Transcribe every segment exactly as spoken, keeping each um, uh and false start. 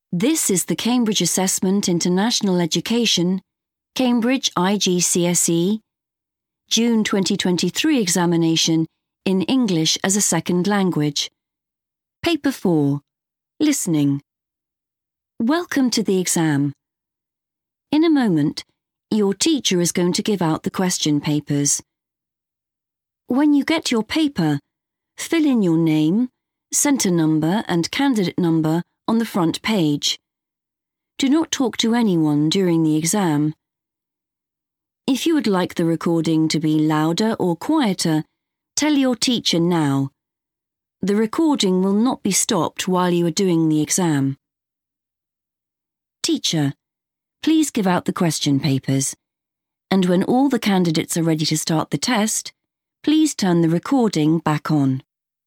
This is the Cambridge Assessment International Education, Cambridge I G C S E, June twenty twenty-three examination in English as a Second Language. Paper four, Listening. Welcome to the exam. In a moment, your teacher is going to give out the question papers. When you get your paper, fill in your name, centre number and candidate number on the front page. Do not talk to anyone during the exam. If you would like the recording to be louder or quieter, tell your teacher now. The recording will not be stopped while you are doing the exam. Teacher, please give out the question papers, and when all the candidates are ready to start the test, please turn the recording back on.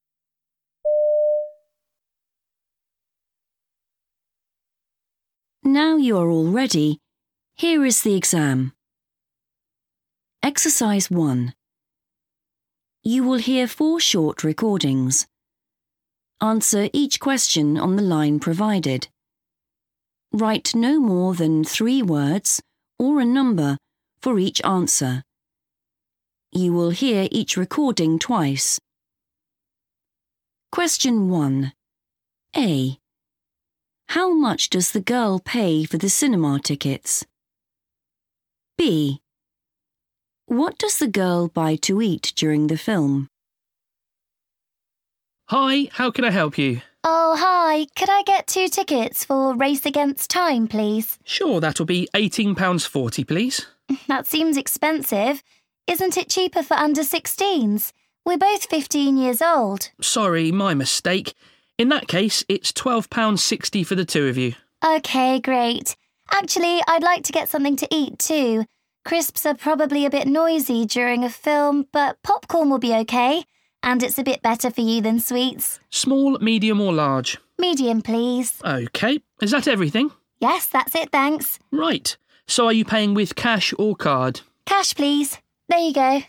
Now you are all ready, here is the exam. Exercise one. You will hear four short recordings. Answer each question on the line provided. Write no more than three words or a number for each answer. You will hear each recording twice. Question one. A. How much does the girl pay for the cinema tickets? B. What does the girl buy to eat during the film? Hi, how can I help you? Oh, hi. Could I get two tickets for Race Against Time, please? Sure, that'll be eighteen pounds forty, please. That seems expensive. Isn't it cheaper for under sixteens? We're both fifteen years old. Sorry, my mistake. In that case, it's twelve pounds sixty for the two of you. OK, great. Actually, I'd like to get something to eat too. Crisps are probably a bit noisy during a film, but popcorn will be OK. And it's a bit better for you than sweets. Small, medium or large? Medium, please. OK. Is that everything? Yes, that's it, thanks. Right. So are you paying with cash or card? Cash, please. There you go.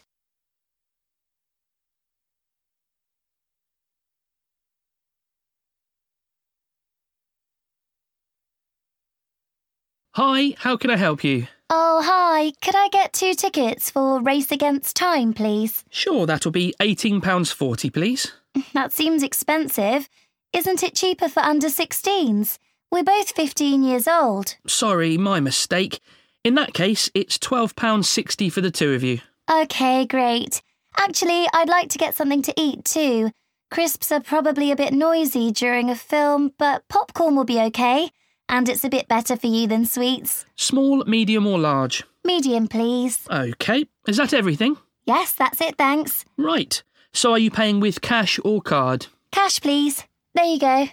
Hi, how can I help you? Oh, hi. Could I get two tickets for Race Against Time, please? Sure, that'll be eighteen pounds forty, please. That seems expensive. Isn't it cheaper for under sixteens? We're both fifteen years old. Sorry, my mistake. In that case, it's twelve pounds sixty for the two of you. OK, great. Actually, I'd like to get something to eat too. Crisps are probably a bit noisy during a film, but popcorn will be OK. And it's a bit better for you than sweets. Small, medium or large? Medium, please. OK. Is that everything? Yes, that's it, thanks. Right. So are you paying with cash or card? Cash, please. There you go.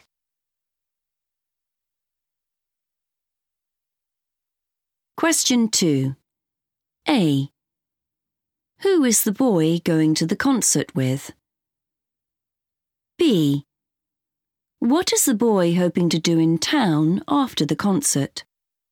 Question two. A. Who is the boy going to the concert with? B. What is the boy hoping to do in town after the concert?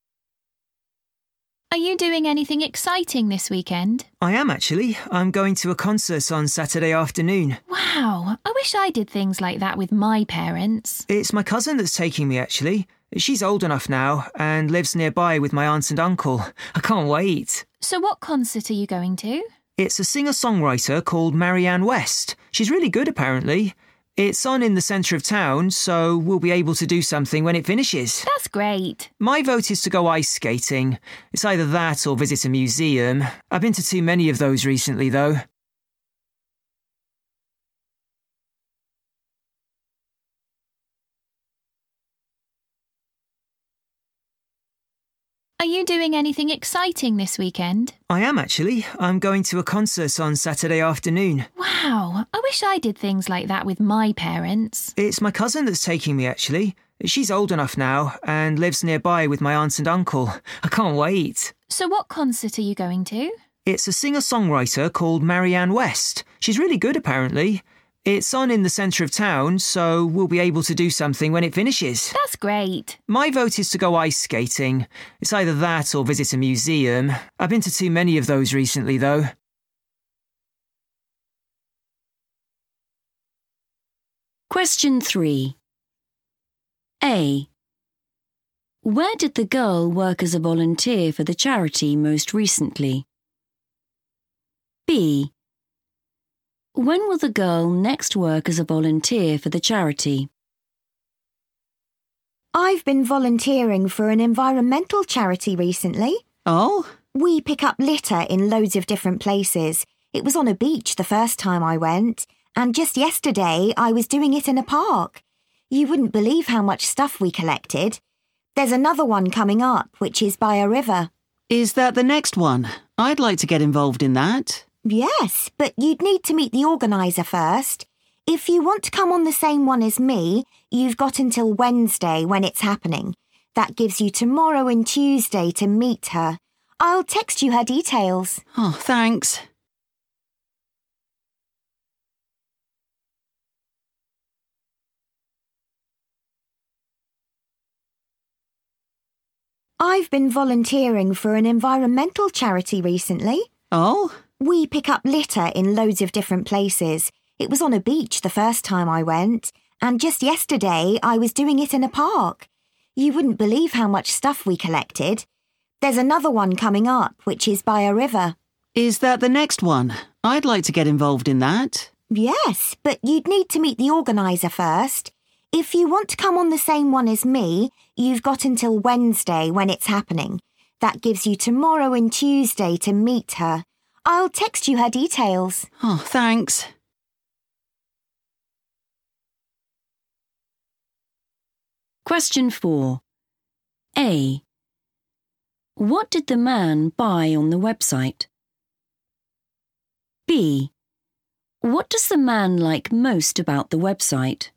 Are you doing anything exciting this weekend? I am actually. I'm going to a concert on Saturday afternoon. Wow, I wish I did things like that with my parents. It's my cousin that's taking me actually. She's old enough now and lives nearby with my aunt and uncle. I can't wait. So what concert are you going to? It's a singer-songwriter called Marianne West. She's really good apparently. It's on in the centre of town, so we'll be able to do something when it finishes. That's great. My vote is to go ice skating. It's either that or visit a museum. I've been to too many of those recently, though. Are you doing anything exciting this weekend? I am actually. I'm going to a concert on Saturday afternoon. Wow, I wish I did things like that with my parents. It's my cousin that's taking me actually. She's old enough now and lives nearby with my aunt and uncle. I can't wait. So what concert are you going to? It's a singer-songwriter called Marianne West. She's really good apparently. It's on in the centre of town, so we'll be able to do something when it finishes. That's great. My vote is to go ice skating. It's either that or visit a museum. I've been to too many of those recently, though. Question three. A. Where did the girl work as a volunteer for the charity most recently? B. When will the girl next work as a volunteer for the charity? I've been volunteering for an environmental charity recently. Oh? We pick up litter in loads of different places. It was on a beach the first time I went, and just yesterday I was doing it in a park. You wouldn't believe how much stuff we collected. There's another one coming up, which is by a river. Is that the next one? I'd like to get involved in that. Yes, but you'd need to meet the organiser first. If you want to come on the same one as me, you've got until Wednesday when it's happening. That gives you tomorrow and Tuesday to meet her. I'll text you her details. Oh, thanks. I've been volunteering for an environmental charity recently. Oh? We pick up litter in loads of different places. It was on a beach the first time I went, and just yesterday I was doing it in a park. You wouldn't believe how much stuff we collected. There's another one coming up, which is by a river. Is that the next one? I'd like to get involved in that. Yes, but you'd need to meet the organiser first. If you want to come on the same one as me, you've got until Wednesday when it's happening. That gives you tomorrow and Tuesday to meet her. I'll text you her details. Oh, thanks. Question four. A. What did the man buy on the website? B. What does the man like most about the website?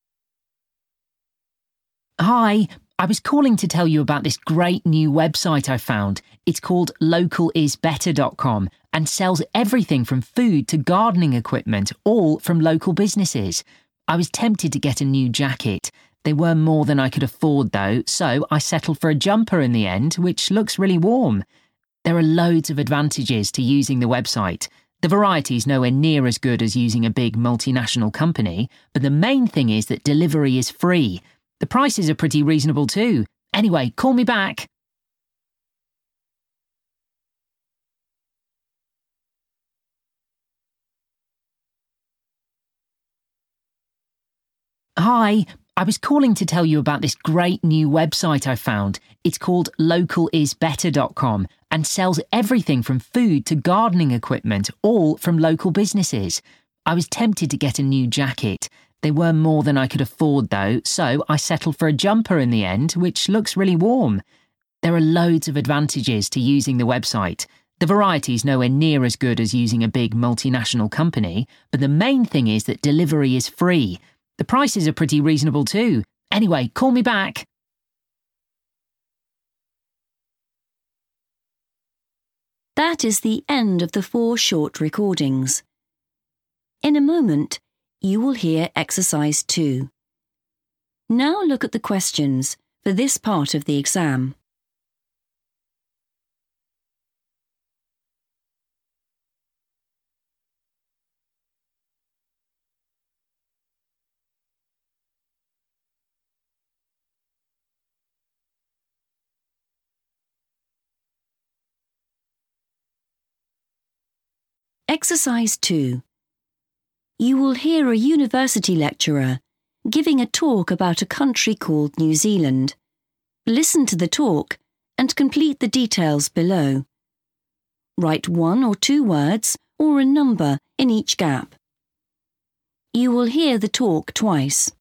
Hi, I was calling to tell you about this great new website I found. It's called local is better dot com and sells everything from food to gardening equipment, all from local businesses. I was tempted to get a new jacket. They were more than I could afford though, so I settled for a jumper in the end, which looks really warm. There are loads of advantages to using the website. The variety is nowhere near as good as using a big multinational company, but the main thing is that delivery is free. The prices are pretty reasonable too. Anyway, call me back. Hi, I was calling to tell you about this great new website I found. It's called local is better dot com and sells everything from food to gardening equipment, all from local businesses. I was tempted to get a new jacket. They were more than I could afford though, so I settled for a jumper in the end, which looks really warm. There are loads of advantages to using the website. The variety is nowhere near as good as using a big multinational company, but the main thing is that delivery is free. The prices are pretty reasonable too. Anyway, call me back. That is the end of the four short recordings. In a moment, you will hear exercise two. Now look at the questions for this part of the exam. Exercise two. You will hear a university lecturer giving a talk about a country called New Zealand. Listen to the talk and complete the details below. Write one or two words or a number in each gap. You will hear the talk twice.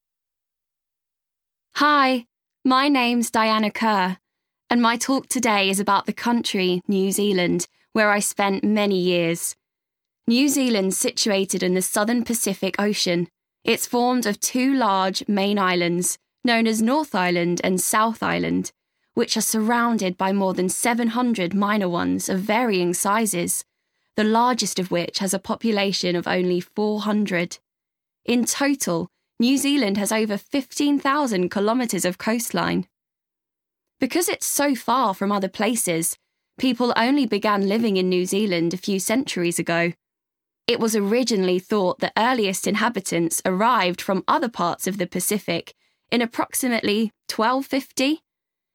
Hi, my name's Diana Kerr, and my talk today is about the country, New Zealand, where I spent many years. New Zealand's situated in the southern Pacific Ocean. It's formed of two large main islands, known as North Island and South Island, which are surrounded by more than seven hundred minor ones of varying sizes, the largest of which has a population of only four hundred. In total, New Zealand has over fifteen thousand kilometres of coastline. Because it's so far from other places, people only began living in New Zealand a few centuries ago. It was originally thought the earliest inhabitants arrived from other parts of the Pacific in approximately twelve fifty,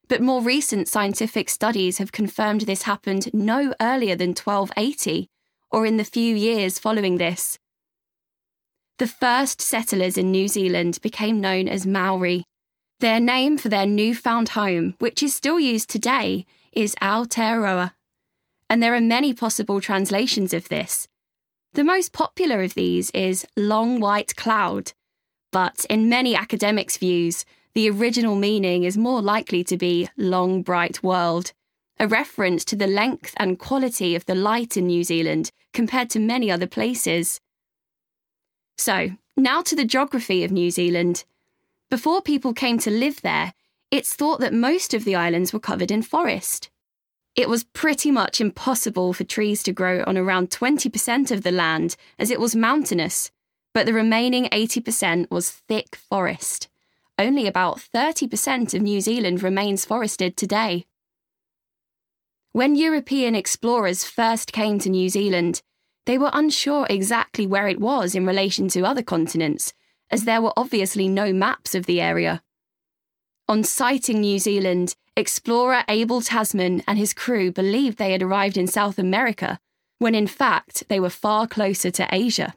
But more recent scientific studies have confirmed this happened no earlier than twelve eighty, or in the few years following this. The first settlers in New Zealand became known as Maori. Their name for their newfound home, which is still used today, is Aotearoa. And there are many possible translations of this. The most popular of these is long white cloud, but in many academics' views, the original meaning is more likely to be long bright world, a reference to the length and quality of the light in New Zealand compared to many other places. So, now to the geography of New Zealand. Before people came to live there, it's thought that most of the islands were covered in forest. It was pretty much impossible for trees to grow on around twenty percent of the land, as it was mountainous, but the remaining eighty percent was thick forest. Only about thirty percent of New Zealand remains forested today. When European explorers first came to New Zealand, they were unsure exactly where it was in relation to other continents, as there were obviously no maps of the area. On sighting New Zealand, explorer Abel Tasman and his crew believed they had arrived in South America, when in fact they were far closer to Asia.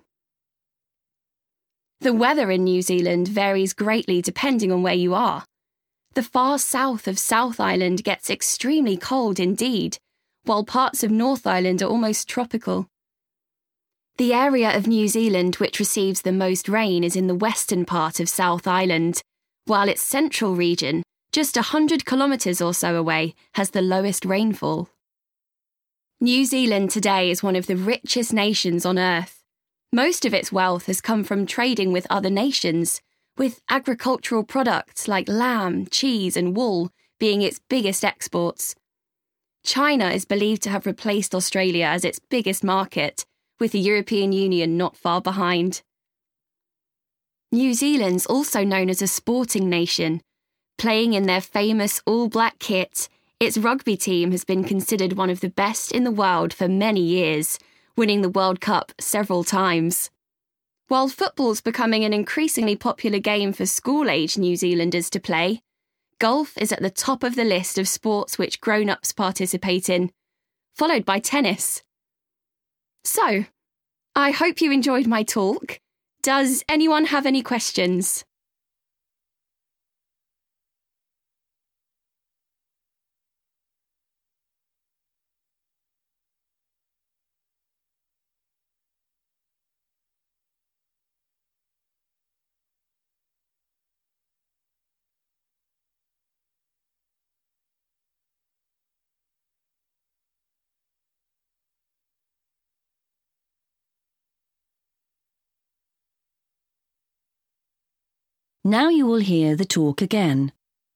The weather in New Zealand varies greatly depending on where you are. The far south of South Island gets extremely cold indeed, while parts of North Island are almost tropical. The area of New Zealand which receives the most rain is in the western part of South Island, while its central region, just one hundred kilometres or so away, has the lowest rainfall. New Zealand today is one of the richest nations on Earth. Most of its wealth has come from trading with other nations, with agricultural products like lamb, cheese and wool being its biggest exports. China is believed to have replaced Australia as its biggest market, with the European Union not far behind. New Zealand's also known as a sporting nation. Playing in their famous all-black kit, its rugby team has been considered one of the best in the world for many years, winning the World Cup several times. While football's becoming an increasingly popular game for school-age New Zealanders to play, golf is at the top of the list of sports which grown-ups participate in, followed by tennis. So, I hope you enjoyed my talk. Does anyone have any questions? Now you will hear the talk again.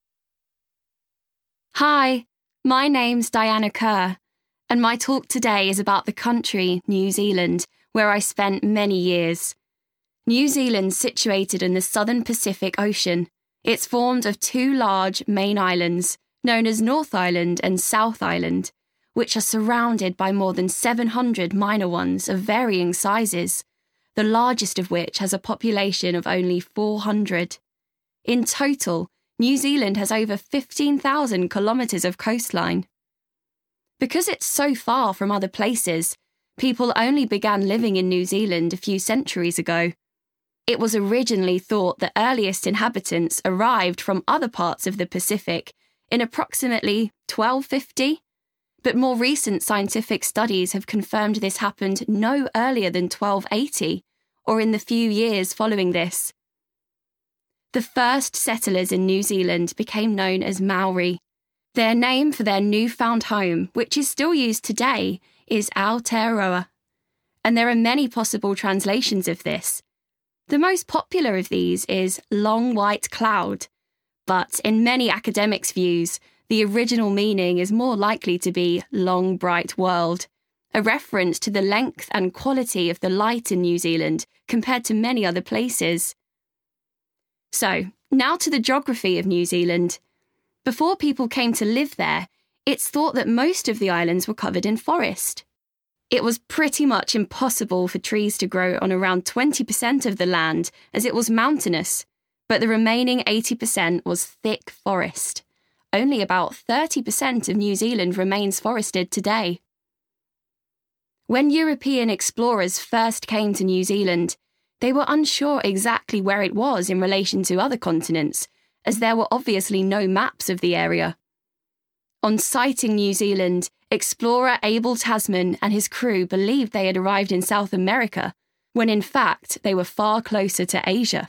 Hi, my name's Diana Kerr, and my talk today is about the country, New Zealand, where I spent many years. New Zealand's situated in the southern Pacific Ocean. It's formed of two large main islands, known as North Island and South Island, which are surrounded by more than seven hundred minor ones of varying sizes, the largest of which has a population of only four hundred. In total, New Zealand has over fifteen thousand kilometres of coastline. Because it's so far from other places, people only began living in New Zealand a few centuries ago. It was originally thought the earliest inhabitants arrived from other parts of the Pacific in approximately twelve fifty, but more recent scientific studies have confirmed this happened no earlier than twelve eighty, or in the few years following this. The first settlers in New Zealand became known as Maori. Their name for their newfound home, which is still used today, is Aotearoa. And there are many possible translations of this. The most popular of these is long white cloud, but in many academics' views, the original meaning is more likely to be long bright world, a reference to the length and quality of the light in New Zealand compared to many other places. So, now to the geography of New Zealand. Before people came to live there, it's thought that most of the islands were covered in forest. It was pretty much impossible for trees to grow on around twenty percent of the land, as it was mountainous, but the remaining eighty percent was thick forest. only about thirty percent of New Zealand remains forested today. When European explorers first came to New Zealand, they were unsure exactly where it was in relation to other continents, as there were obviously no maps of the area. On sighting New Zealand, explorer Abel Tasman and his crew believed they had arrived in South America, when in fact they were far closer to Asia.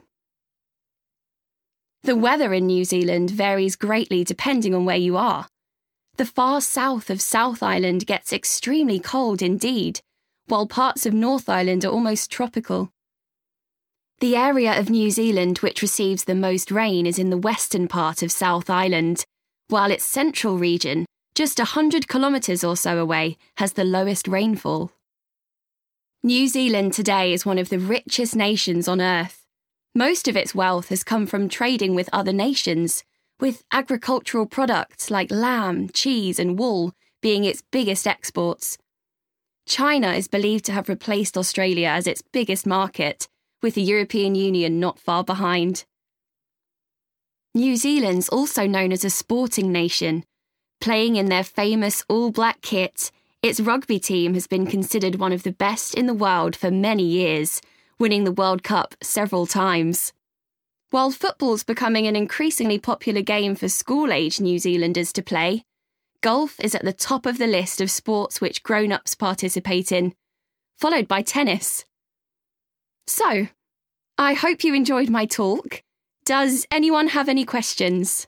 The weather in New Zealand varies greatly depending on where you are. The far south of South Island gets extremely cold indeed, while parts of North Island are almost tropical. The area of New Zealand which receives the most rain is in the western part of South Island, while its central region, just one hundred kilometres or so away, has the lowest rainfall. New Zealand today is one of the richest nations on Earth. Most of its wealth has come from trading with other nations, with agricultural products like lamb, cheese and wool being its biggest exports. China is believed to have replaced Australia as its biggest market, with the European Union not far behind. New Zealand's also known as a sporting nation. Playing in their famous all-black kit, its rugby team has been considered one of the best in the world for many years, winning the World Cup several times. While football's becoming an increasingly popular game for school-age New Zealanders to play, golf is at the top of the list of sports which grown-ups participate in, followed by tennis. So, I hope you enjoyed my talk. Does anyone have any questions?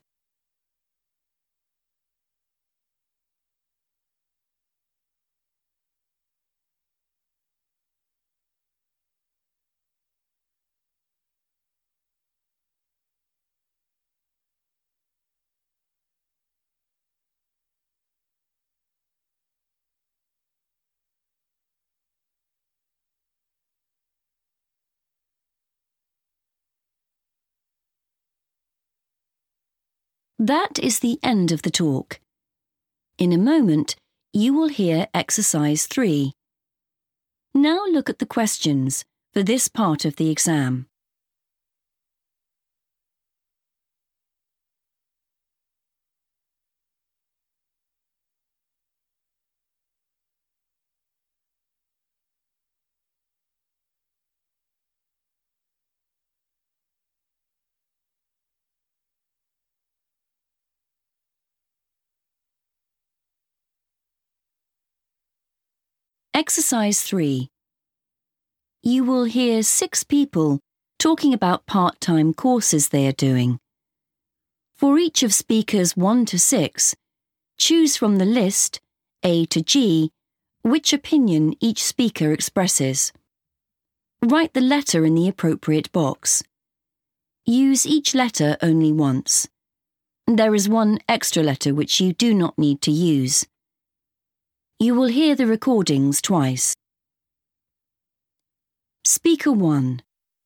That is the end of the talk. In a moment, you will hear exercise three. Now look at the questions for this part of the exam. Exercise three. You will hear six people talking about part-time courses they are doing. For each of speakers one to six, choose from the list, A to G, which opinion each speaker expresses. Write the letter in the appropriate box. Use each letter only once. There is one extra letter which you do not need to use. You will hear the recordings twice. Speaker one.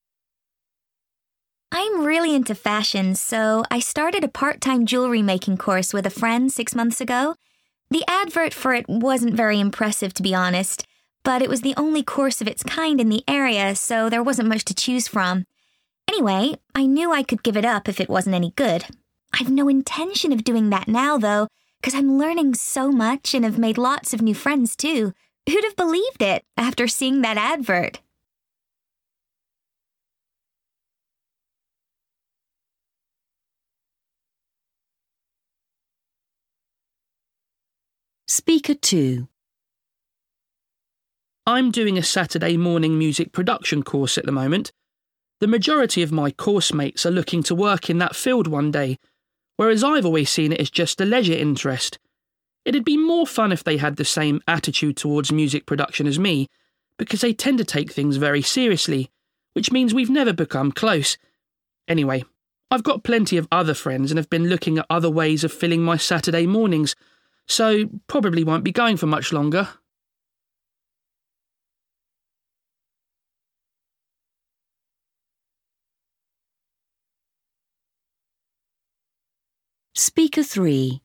I'm really into fashion, so I started a part-time jewelry making course with a friend six months ago. The advert for it wasn't very impressive, to be honest, but it was the only course of its kind in the area, so there wasn't much to choose from. Anyway, I knew I could give it up if it wasn't any good. I've no intention of doing that now, though, because I'm learning so much and have made lots of new friends, too. Who'd have believed it after seeing that advert? Speaker two. I'm doing a Saturday morning music production course at the moment. The majority of my course mates are looking to work in that field one day, whereas I've always seen it as just a leisure interest. It'd be more fun if they had the same attitude towards music production as me, because they tend to take things very seriously, which means we've never become close. Anyway, I've got plenty of other friends and have been looking at other ways of filling my Saturday mornings, so probably won't be going for much longer. Speaker three.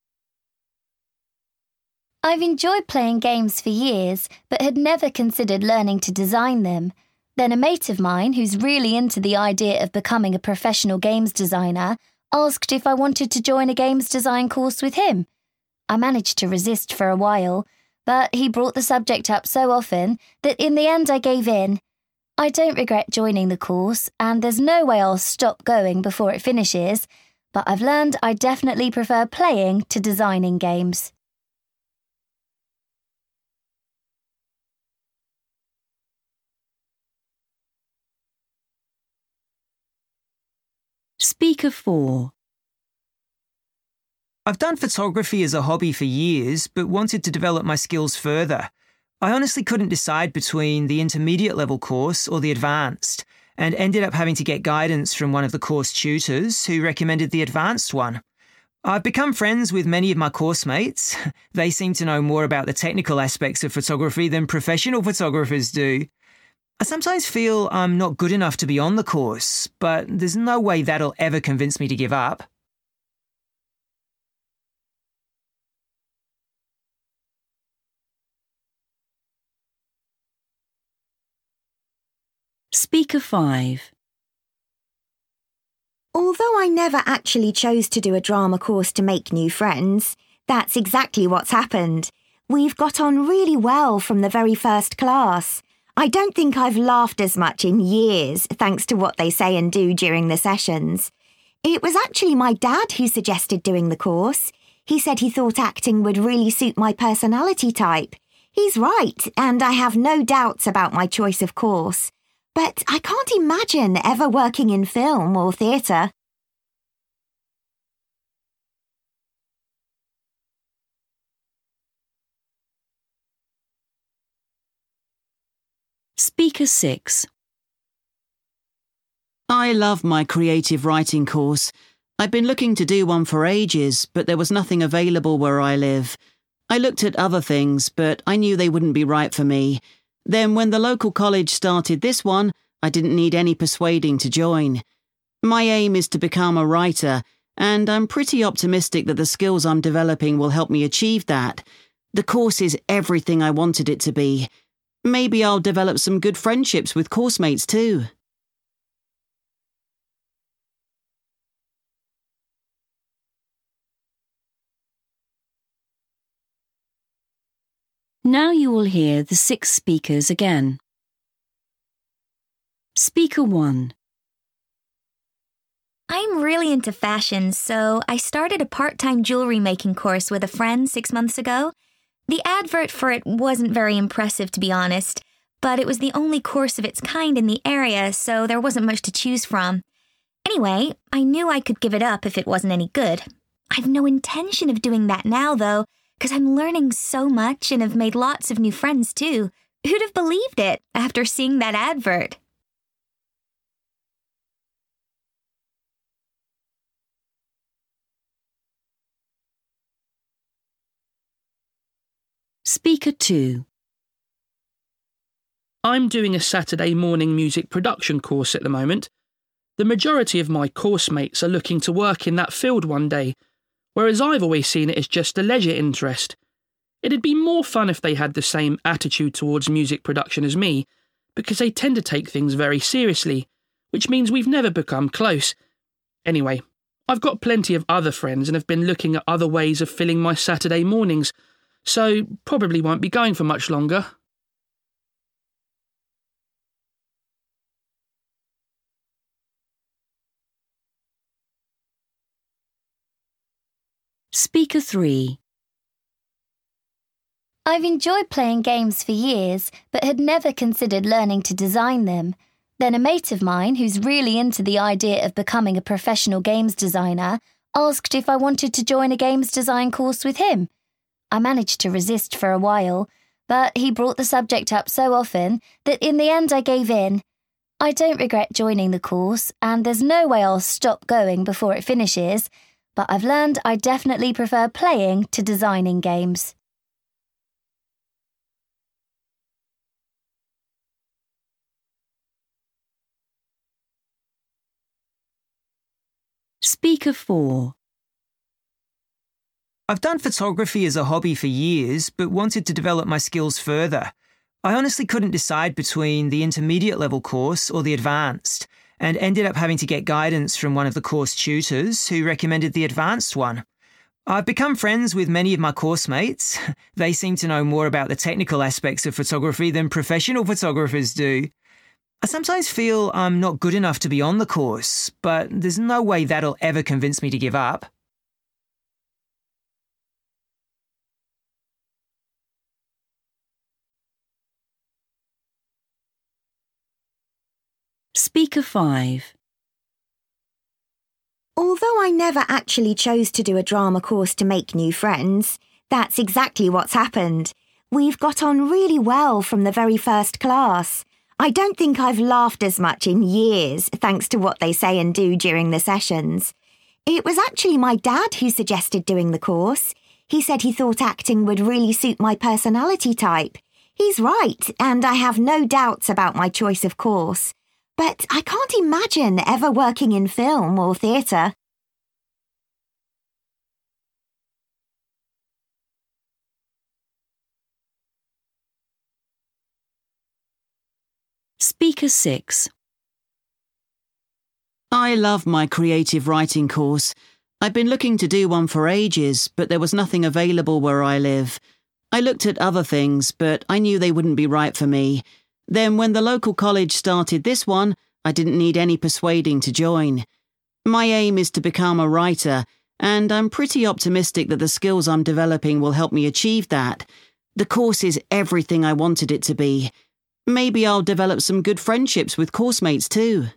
I've enjoyed playing games for years, but had never considered learning to design them. Then a mate of mine, who's really into the idea of becoming a professional games designer, asked if I wanted to join a games design course with him. I managed to resist for a while, but he brought the subject up so often that in the end I gave in. I don't regret joining the course, and there's no way I'll stop going before it finishes, but I've learned I definitely prefer playing to designing games. Speaker four. I've done photography as a hobby for years, but wanted to develop my skills further. I honestly couldn't decide between the intermediate level course or the advanced, and ended up having to get guidance from one of the course tutors who recommended the advanced one. I've become friends with many of my course mates. They seem to know more about the technical aspects of photography than professional photographers do. I sometimes feel I'm not good enough to be on the course, but there's no way that'll ever convince me to give up. Speaker five. Although I never actually chose to do a drama course to make new friends, that's exactly what's happened. We've got on really well from the very first class. I don't think I've laughed as much in years, thanks to what they say and do during the sessions. It was actually my dad who suggested doing the course. He said he thought acting would really suit my personality type. He's right, and I have no doubts about my choice of course. But I can't imagine ever working in film or theatre. Speaker six. I love my creative writing course. I've been looking to do one for ages, but there was nothing available where I live. I looked at other things, but I knew they wouldn't be right for me. Then when the local college started this one, I didn't need any persuading to join. My aim is to become a writer, and I'm pretty optimistic that the skills I'm developing will help me achieve that. The course is everything I wanted it to be. Maybe I'll develop some good friendships with course mates too. Now you will hear the six speakers again. Speaker one. I'm really into fashion, so I started a part-time jewelry making course with a friend six months ago. The advert for it wasn't very impressive, to be honest, but it was the only course of its kind in the area, so there wasn't much to choose from. Anyway, I knew I could give it up if it wasn't any good. I've no intention of doing that now, though, because I'm learning so much and have made lots of new friends, too. Who'd have believed it after seeing that advert? Speaker two. I'm doing a Saturday morning music production course at the moment. The majority of my course mates are looking to work in that field one day, whereas I've always seen it as just a leisure interest. It'd be more fun if they had the same attitude towards music production as me, because they tend to take things very seriously, which means we've never become close. Anyway, I've got plenty of other friends and have been looking at other ways of filling my Saturday mornings, so probably won't be going for much longer. Speaker three. I've enjoyed playing games for years, but had never considered learning to design them. Then a mate of mine, who's really into the idea of becoming a professional games designer, asked if I wanted to join a games design course with him. I managed to resist for a while, but he brought the subject up so often that in the end I gave in. I don't regret joining the course, and there's no way I'll stop going before it finishes, but I've learned I definitely prefer playing to designing games. Speaker four. I've done photography as a hobby for years, but wanted to develop my skills further. I honestly couldn't decide between the intermediate level course or the advanced, and ended up having to get guidance from one of the course tutors who recommended the advanced one. I've become friends with many of my course mates. They seem to know more about the technical aspects of photography than professional photographers do. I sometimes feel I'm not good enough to be on the course, but there's no way that'll ever convince me to give up. Speaker five. Although I never actually chose to do a drama course to make new friends, that's exactly what's happened. We've got on really well from the very first class. I don't think I've laughed as much in years, thanks to what they say and do during the sessions. It was actually my dad who suggested doing the course. He said he thought acting would really suit my personality type. He's right, and I have no doubts about my choice of course. But I can't imagine ever working in film or theatre. Speaker six. I love my creative writing course. I've been looking to do one for ages, but there was nothing available where I live. I looked at other things, but I knew they wouldn't be right for me. Then when the local college started this one, I didn't need any persuading to join. My aim is to become a writer, and I'm pretty optimistic that the skills I'm developing will help me achieve that. The course is everything I wanted it to be. Maybe I'll develop some good friendships with course mates too.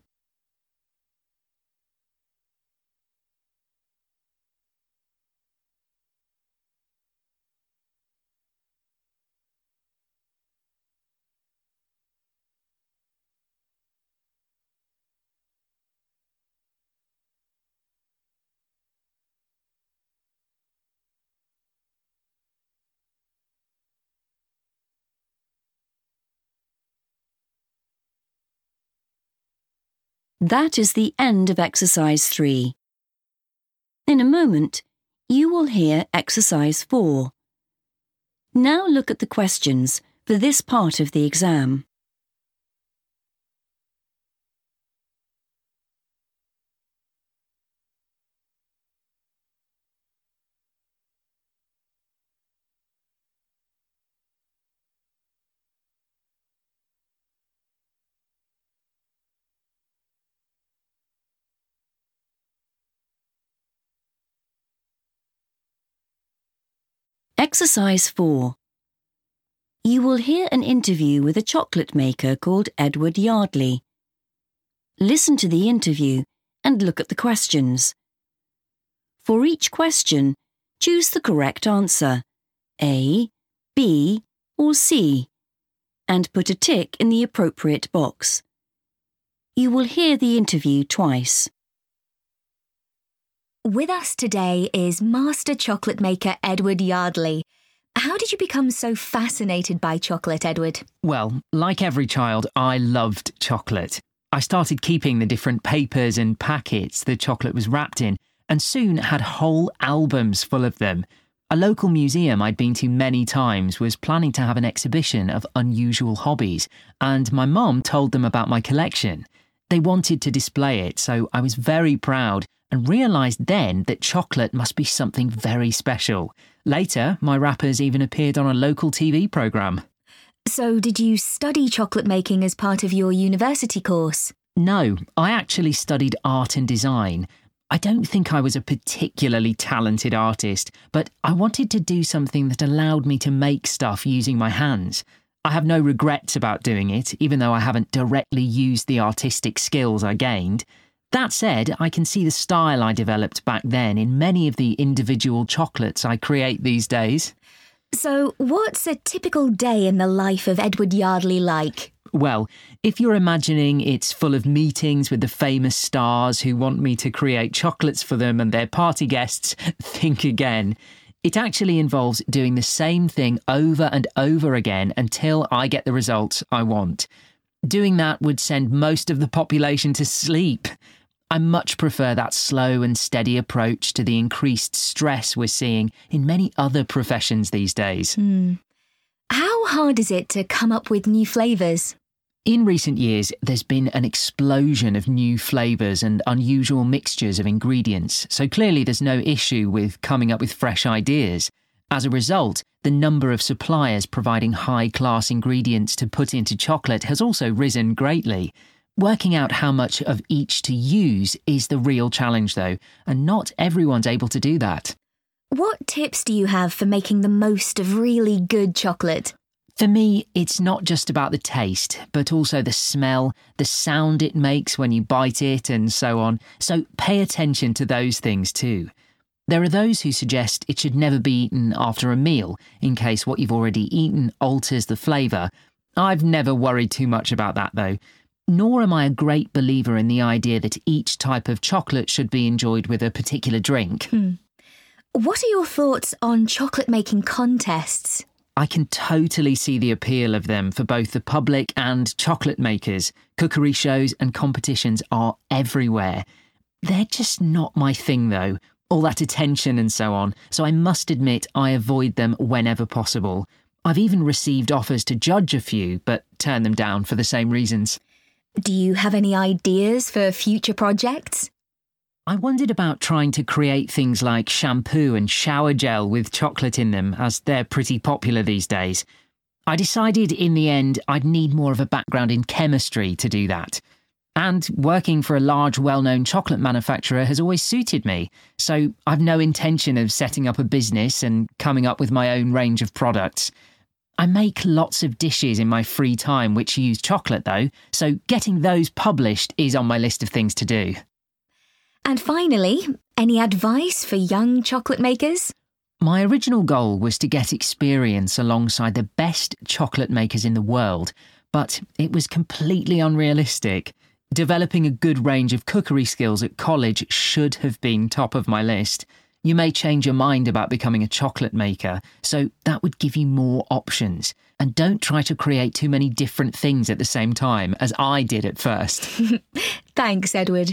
That is the end of exercise three. In a moment, you will hear exercise four. Now look at the questions for this part of the exam. Exercise four. You will hear an interview with a chocolate maker called Edward Yardley. Listen to the interview and look at the questions. For each question, choose the correct answer, A, B, or C, and put a tick in the appropriate box. You will hear the interview twice. With us today is master chocolate maker Edward Yardley. How did you become so fascinated by chocolate, Edward? Well, like every child, I loved chocolate. I started keeping the different papers and packets the chocolate was wrapped in, and soon had whole albums full of them. A local museum I'd been to many times was planning to have an exhibition of unusual hobbies, and my mum told them about my collection. They wanted to display it, so I was very proud and realised then that chocolate must be something very special. Later, my wrappers even appeared on a local T V programme. So did you study chocolate making as part of your university course? No, I actually studied art and design. I don't think I was a particularly talented artist, but I wanted to do something that allowed me to make stuff using my hands. I have no regrets about doing it, even though I haven't directly used the artistic skills I gained. That said, I can see the style I developed back then in many of the individual chocolates I create these days. So, what's a typical day in the life of Edward Yardley like? Well, if you're imagining it's full of meetings with the famous stars who want me to create chocolates for them and their party guests, think again. It actually involves doing the same thing over and over again until I get the results I want. Doing that would send most of the population to sleep. I much prefer that slow and steady approach to the increased stress we're seeing in many other professions these days. Hmm. How hard is it to come up with new flavours? In recent years, there's been an explosion of new flavours and unusual mixtures of ingredients, so clearly there's no issue with coming up with fresh ideas. As a result, the number of suppliers providing high-class ingredients to put into chocolate has also risen greatly. Working out how much of each to use is the real challenge, though, and not everyone's able to do that. What tips do you have for making the most of really good chocolate? For me, it's not just about the taste, but also the smell, the sound it makes when you bite it, and so on. So pay attention to those things too. There are those who suggest it should never be eaten after a meal, in case what you've already eaten alters the flavour. I've never worried too much about that, though. Nor am I a great believer in the idea that each type of chocolate should be enjoyed with a particular drink. Hmm. What are your thoughts on chocolate-making contests? I can totally see the appeal of them for both the public and chocolate makers. Cookery shows and competitions are everywhere. They're just not my thing, though. All that attention and so on, so I must admit I avoid them whenever possible. I've even received offers to judge a few, but turn them down for the same reasons. Do you have any ideas for future projects? I wondered about trying to create things like shampoo and shower gel with chocolate in them, as they're pretty popular these days. I decided in the end I'd need more of a background in chemistry to do that. And working for a large, well-known chocolate manufacturer has always suited me, so I've no intention of setting up a business and coming up with my own range of products. I make lots of dishes in my free time which use chocolate, though, so getting those published is on my list of things to do. And finally, any advice for young chocolate makers? My original goal was to get experience alongside the best chocolate makers in the world, but it was completely unrealistic. Developing a good range of cookery skills at college should have been top of my list. You may change your mind about becoming a chocolate maker, so that would give you more options. And don't try to create too many different things at the same time, as I did at first. Thanks, Edward.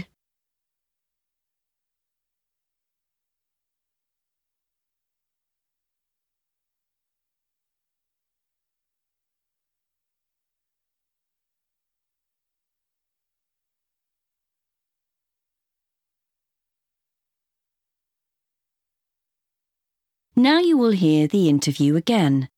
Now you will hear the interview again.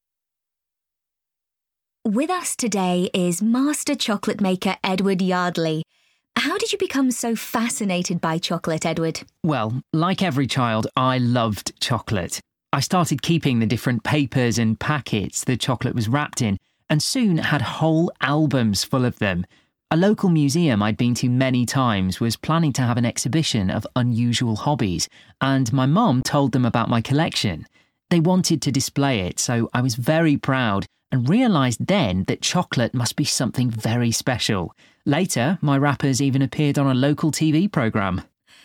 With us today is master chocolate maker Edward Yardley. How did you become so fascinated by chocolate, Edward? Well, like every child, I loved chocolate. I started keeping the different papers and packets the chocolate was wrapped in, and soon had whole albums full of them. A local museum I'd been to many times was planning to have an exhibition of unusual hobbies, and my mum told them about my collection. They wanted to display it, so I was very proud and realised then that chocolate must be something very special. Later, my wrappers even appeared on a local T V programme.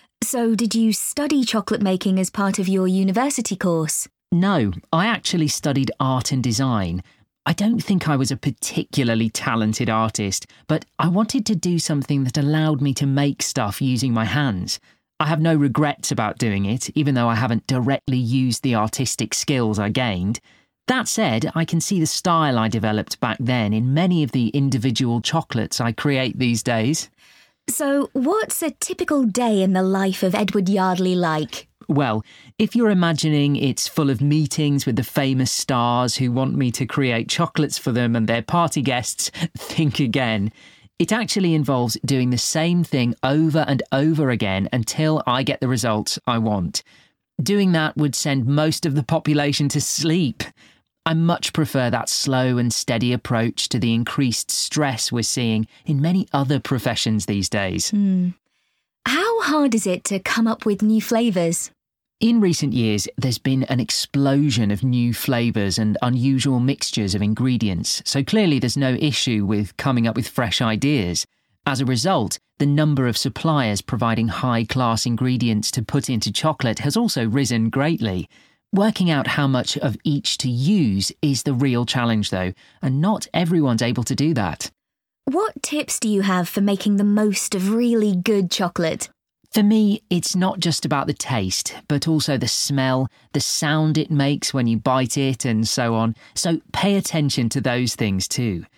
So did you study chocolate making as part of your university course? No, I actually studied art and design. I don't think I was a particularly talented artist, but I wanted to do something that allowed me to make stuff using my hands. I have no regrets about doing it, even though I haven't directly used the artistic skills I gained. That said, I can see the style I developed back then in many of the individual chocolates I create these days. So, what's a typical day in the life of Edward Yardley like? Well, if you're imagining it's full of meetings with the famous stars who want me to create chocolates for them and their party guests, think again. It actually involves doing the same thing over and over again until I get the results I want. Doing that would send most of the population to sleep. I much prefer that slow and steady approach to the increased stress we're seeing in many other professions these days. Hmm. How hard is it to come up with new flavours? In recent years, there's been an explosion of new flavours and unusual mixtures of ingredients, so clearly there's no issue with coming up with fresh ideas. As a result, the number of suppliers providing high-class ingredients to put into chocolate has also risen greatly. Working out how much of each to use is the real challenge, though, and not everyone's able to do that. What tips do you have for making the most of really good chocolate? For me, it's not just about the taste, but also the smell, the sound it makes when you bite it, and so on. So pay attention to those things too.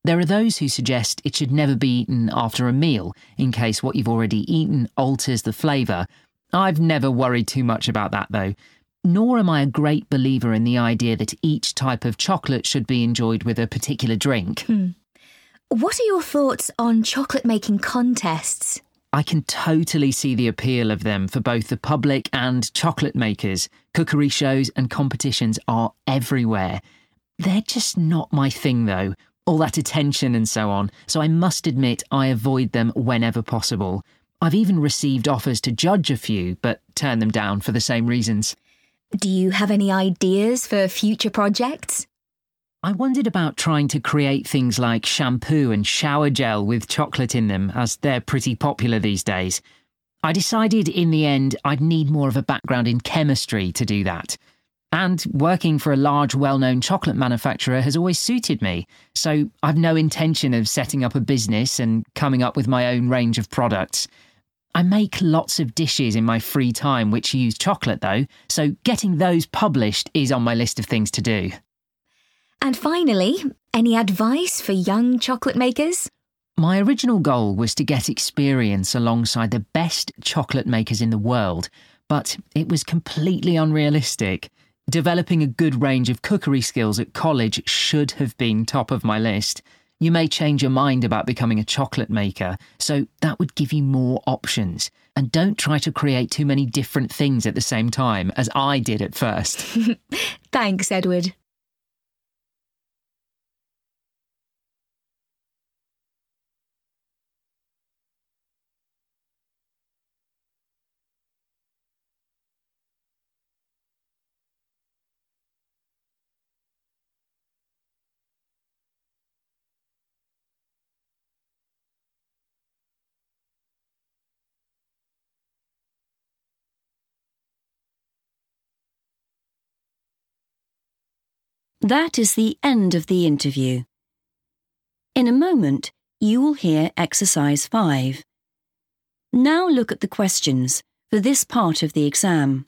There are those who suggest it should never be eaten after a meal, in case what you've already eaten alters the flavour. I've never worried too much about that, though. Nor am I a great believer in the idea that each type of chocolate should be enjoyed with a particular drink. Hmm. What are your thoughts on chocolate-making contests? I can totally see the appeal of them for both the public and chocolate makers. Cookery shows and competitions are everywhere. They're just not my thing, though. All that attention and so on, so I must admit I avoid them whenever possible. I've even received offers to judge a few, but turn them down for the same reasons. Do you have any ideas for future projects? I wondered about trying to create things like shampoo and shower gel with chocolate in them, as they're pretty popular these days. I decided in the end I'd need more of a background in chemistry to do that. And working for a large, well-known chocolate manufacturer has always suited me, so I've no intention of setting up a business and coming up with my own range of products. I make lots of dishes in my free time which use chocolate, though, so getting those published is on my list of things to do. And finally, any advice for young chocolate makers? My original goal was to get experience alongside the best chocolate makers in the world, but it was completely unrealistic. Developing a good range of cookery skills at college should have been top of my list. You may change your mind about becoming a chocolate maker, so that would give you more options. And don't try to create too many different things at the same time, as I did at first. Thanks, Edward. That is the end of the interview. In a moment, you will hear exercise five. Now look at the questions for this part of the exam.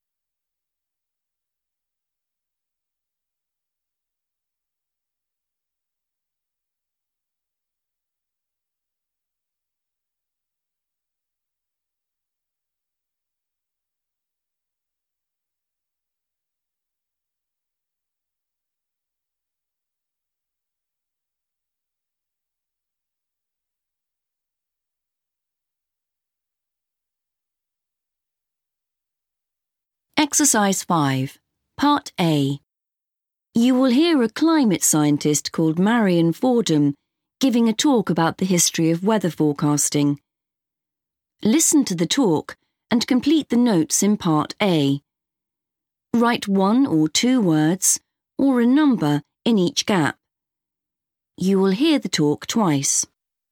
Exercise five, Part A. You will hear a climate scientist called Marion Fordham giving a talk about the history of weather forecasting. Listen to the talk and complete the notes in Part A. Write one or two words or a number in each gap. You will hear the talk twice.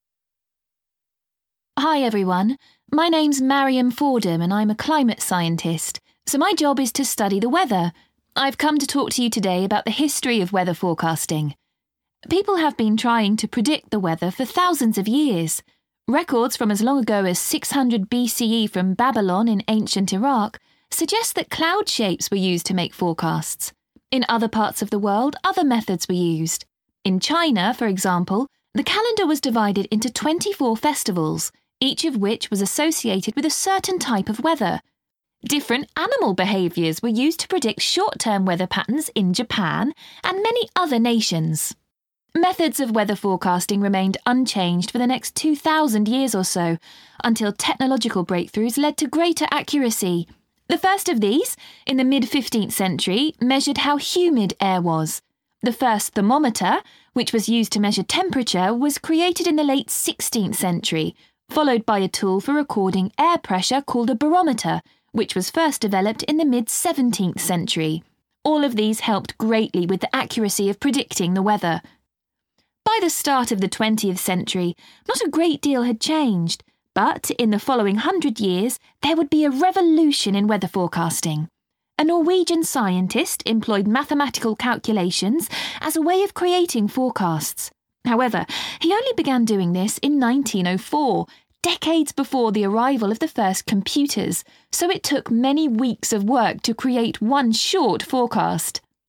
Hi everyone, my name's Marion Fordham and I'm a climate scientist. So my job is to study the weather. I've come to talk to you today about the history of weather forecasting. People have been trying to predict the weather for thousands of years. Records from as long ago as six hundred B C E from Babylon in ancient Iraq suggest that cloud shapes were used to make forecasts. In other parts of the world, other methods were used. In China, for example, the calendar was divided into twenty-four festivals, each of which was associated with a certain type of weather. Different animal behaviours were used to predict short-term weather patterns in Japan and many other nations. Methods of weather forecasting remained unchanged for the next two thousand years or so, until technological breakthroughs led to greater accuracy. The first of these, in the mid-fifteenth century, measured how humid air was. The first thermometer, which was used to measure temperature, was created in the late sixteenth century, followed by a tool for recording air pressure called a barometer, which was first developed in the mid-seventeenth century. All of these helped greatly with the accuracy of predicting the weather. By the start of the twentieth century, not a great deal had changed, but in the following hundred years, there would be a revolution in weather forecasting. A Norwegian scientist employed mathematical calculations as a way of creating forecasts. However, he only began doing this in nineteen oh four, decades before the arrival of the first computers, so it took many weeks of work to create one short forecast.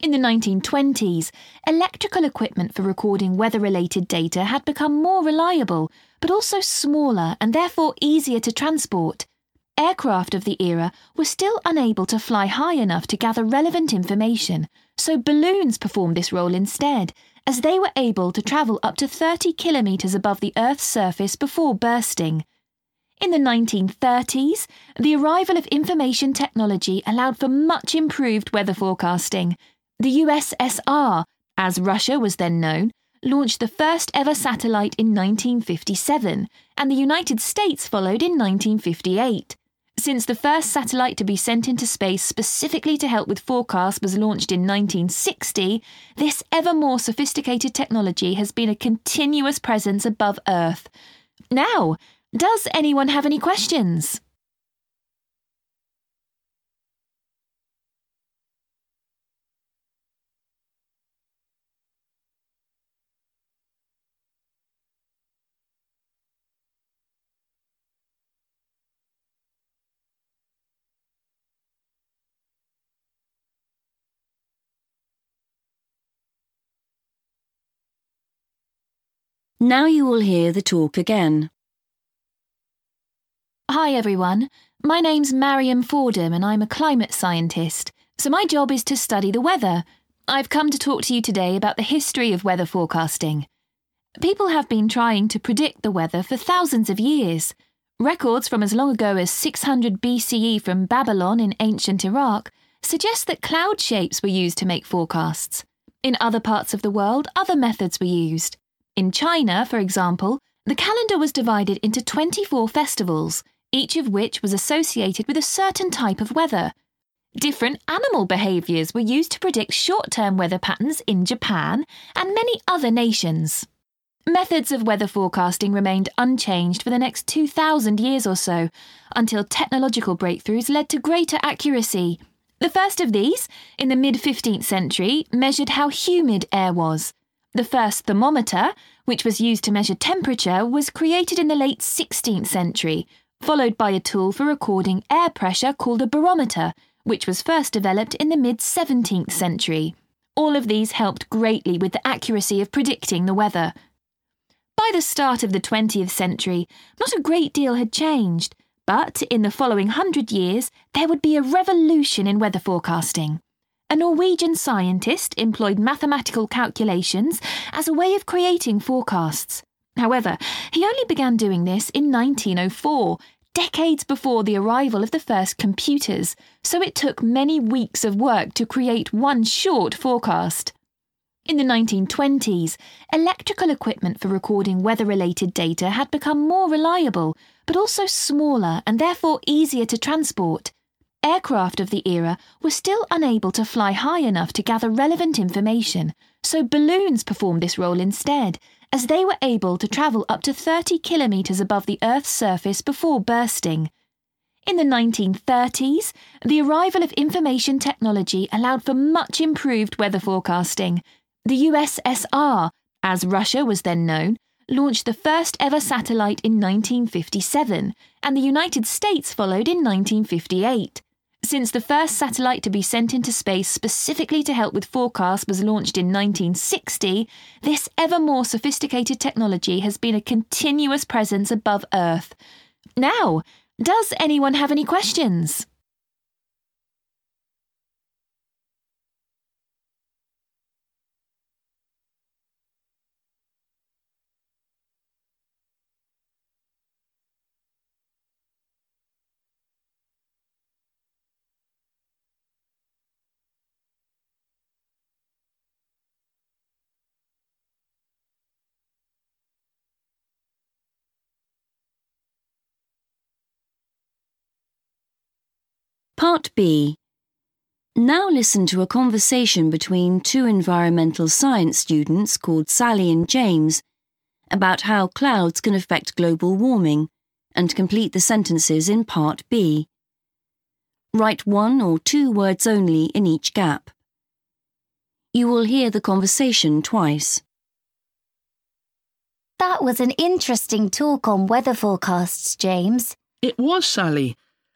In the nineteen twenties, electrical equipment for recording weather-related data had become more reliable, but also smaller and therefore easier to transport. Aircraft of the era were still unable to fly high enough to gather relevant information, so balloons performed this role instead, as they were able to travel up to thirty kilometres above the Earth's surface before bursting. In the nineteen thirties, the arrival of information technology allowed for much improved weather forecasting. The U S S R, as Russia was then known, launched the first ever satellite in nineteen fifty-seven, and the United States followed in nineteen fifty-eight. Since the first satellite to be sent into space specifically to help with forecasts was launched in nineteen sixty, this ever more sophisticated technology has been a continuous presence above Earth. Now, does anyone have any questions? Now you will hear the talk again. Hi everyone, my name's Mariam Fordham and I'm a climate scientist, so my job is to study the weather. I've come to talk to you today about the history of weather forecasting. People have been trying to predict the weather for thousands of years. Records from as long ago as six hundred B C E from Babylon in ancient Iraq suggest that cloud shapes were used to make forecasts. In other parts of the world, other methods were used. In China, for example, the calendar was divided into twenty-four festivals, each of which was associated with a certain type of weather. Different animal behaviours were used to predict short-term weather patterns in Japan and many other nations. Methods of weather forecasting remained unchanged for the next two thousand years or so, until technological breakthroughs led to greater accuracy. The first of these, in the mid-fifteenth century, measured how humid air was. The first thermometer, which was used to measure temperature, was created in the late sixteenth century, followed by a tool for recording air pressure called a barometer, which was first developed in the mid-seventeenth century. All of these helped greatly with the accuracy of predicting the weather. By the start of the twentieth century, not a great deal had changed, but in the following hundred years, there would be a revolution in weather forecasting. A Norwegian scientist employed mathematical calculations as a way of creating forecasts. However, he only began doing this in nineteen oh four, decades before the arrival of the first computers, so it took many weeks of work to create one short forecast. In the nineteen twenties, electrical equipment for recording weather-related data had become more reliable, but also smaller and therefore easier to transport. Aircraft of the era were still unable to fly high enough to gather relevant information, so balloons performed this role instead, as they were able to travel up to thirty kilometres above the Earth's surface before bursting. In the nineteen thirties, the arrival of information technology allowed for much improved weather forecasting. The U S S R, as Russia was then known, launched the first ever satellite in nineteen fifty-seven, and the United States followed in nineteen fifty-eight. Since the first satellite to be sent into space specifically to help with forecasts was launched in nineteen sixty, this ever more sophisticated technology has been a continuous presence above Earth. Now, does anyone have any questions? Part B. Now listen to a conversation between two environmental science students called Sally and James about how clouds can affect global warming, and complete the sentences in Part B. Write one or two words only in each gap. You will hear the conversation twice. That was an interesting talk on weather forecasts, James. It was, Sally.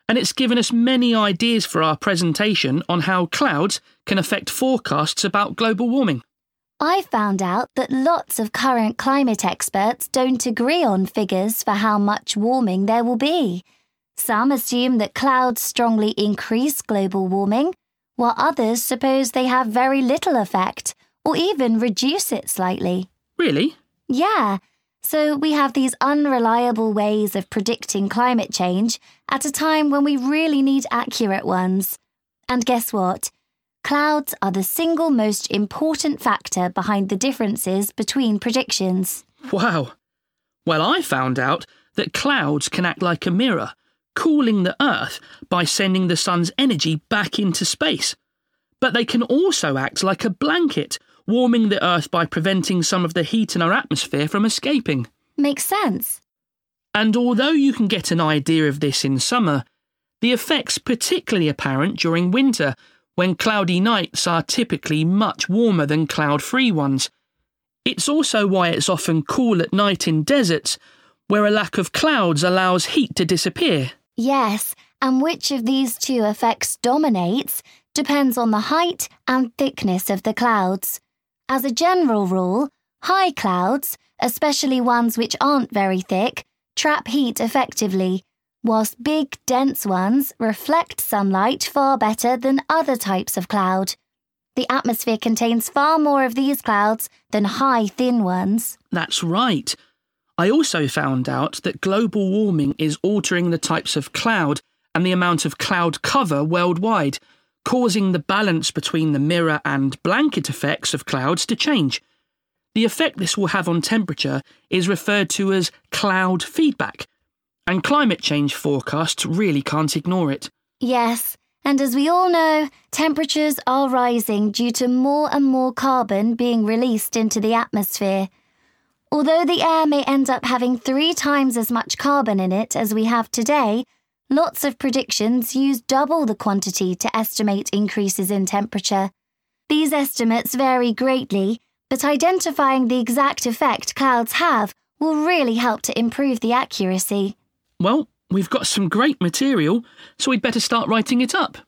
and it's given us many ideas for our presentation on how clouds can affect forecasts about global warming. I found out that lots of current climate experts don't agree on figures for how much warming there will be. Some assume that clouds strongly increase global warming, while others suppose they have very little effect, or even reduce it slightly. Really? Yeah. So we have these unreliable ways of predicting climate change at a time when we really need accurate ones. And guess what? Clouds are the single most important factor behind the differences between predictions. Wow. Well, I found out that clouds can act like a mirror, cooling the Earth by sending the sun's energy back into space. But they can also act like a blanket, warming the Earth by preventing some of the heat in our atmosphere from escaping. Makes sense. And although you can get an idea of this in summer, the effect's particularly apparent during winter, when cloudy nights are typically much warmer than cloud-free ones. It's also why it's often cool at night in deserts, where a lack of clouds allows heat to disappear. Yes, and which of these two effects dominates depends on the height and thickness of the clouds. As a general rule, high clouds, especially ones which aren't very thick, trap heat effectively, whilst big, dense ones reflect sunlight far better than other types of cloud. The atmosphere contains far more of these clouds than high, thin ones. That's right. I also found out that global warming is altering the types of cloud and the amount of cloud cover worldwide, causing the balance between the mirror and blanket effects of clouds to change. The effect this will have on temperature is referred to as cloud feedback, and climate change forecasts really can't ignore it. Yes, and as we all know, temperatures are rising due to more and more carbon being released into the atmosphere. Although the air may end up having three times as much carbon in it as we have today, lots of predictions use double the quantity to estimate increases in temperature. These estimates vary greatly, but identifying the exact effect clouds have will really help to improve the accuracy. Well, we've got some great material, so we'd better start writing it up.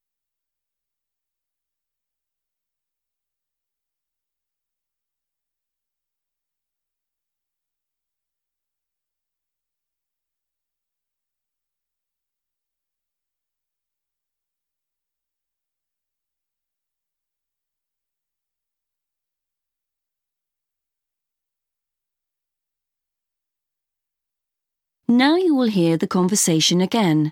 Now you will hear the conversation again.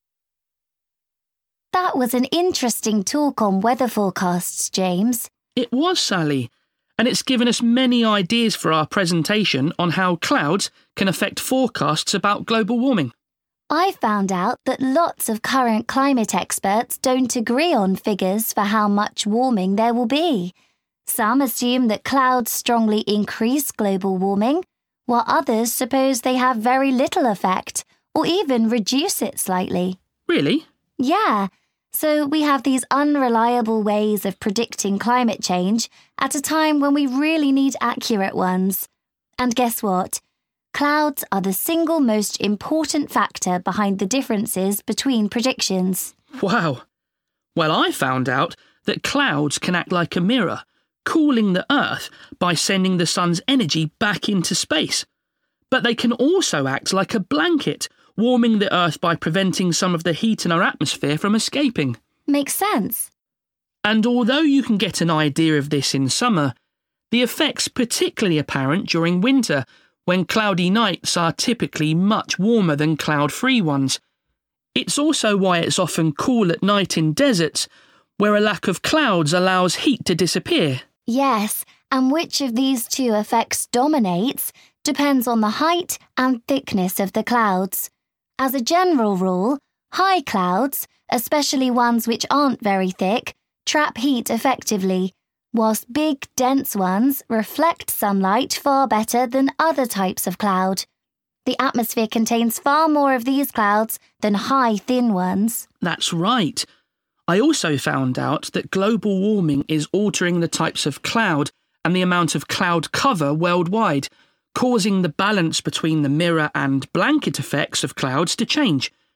That was an interesting talk on weather forecasts, James. It was, Sally, and it's given us many ideas for our presentation on how clouds can affect forecasts about global warming. I found out that lots of current climate experts don't agree on figures for how much warming there will be. Some assume that clouds strongly increase global warming, while others suppose they have very little effect, or even reduce it slightly. Really? Yeah. So we have these unreliable ways of predicting climate change at a time when we really need accurate ones. And guess what? Clouds are the single most important factor behind the differences between predictions. Wow. Well, I found out that clouds can act like a mirror, cooling the Earth by sending the sun's energy back into space. But they can also act like a blanket, warming the Earth by preventing some of the heat in our atmosphere from escaping. Makes sense. And although you can get an idea of this in summer, the effect's particularly apparent during winter, when cloudy nights are typically much warmer than cloud-free ones. It's also why it's often cool at night in deserts, where a lack of clouds allows heat to disappear. Yes, and which of these two effects dominates depends on the height and thickness of the clouds. As a general rule, high clouds, especially ones which aren't very thick, trap heat effectively, whilst big, dense ones reflect sunlight far better than other types of cloud. The atmosphere contains far more of these clouds than high, thin ones. That's right. I also found out that global warming is altering the types of cloud and the amount of cloud cover worldwide, causing the balance between the mirror and blanket effects of clouds to change.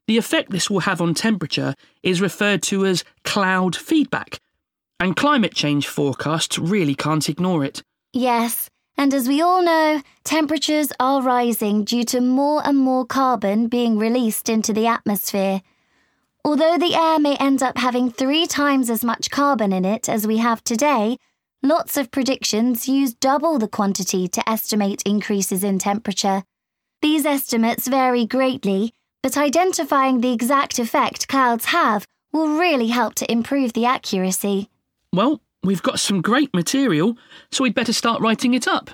The effect this will have on temperature is referred to as cloud feedback, and climate change forecasts really can't ignore it. Yes, and as we all know, temperatures are rising due to more and more carbon being released into the atmosphere. Although the air may end up having three times as much carbon in it as we have today, lots of predictions use double the quantity to estimate increases in temperature. These estimates vary greatly, but identifying the exact effect clouds have will really help to improve the accuracy. Well, we've got some great material, so we'd better start writing it up.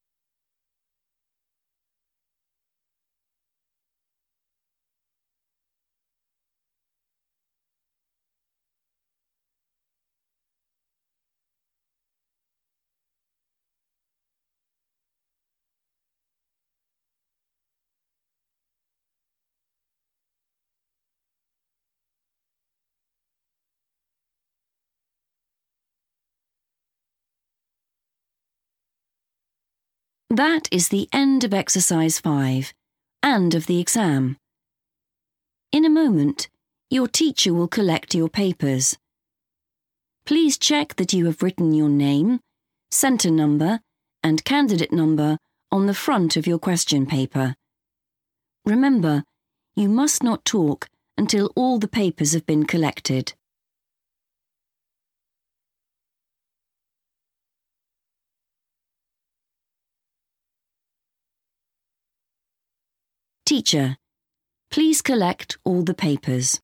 That is the end of exercise five, and of the exam. In a moment, your teacher will collect your papers. Please check that you have written your name, centre number, and candidate number on the front of your question paper. Remember, you must not talk until all the papers have been collected. Teacher, please collect all the papers.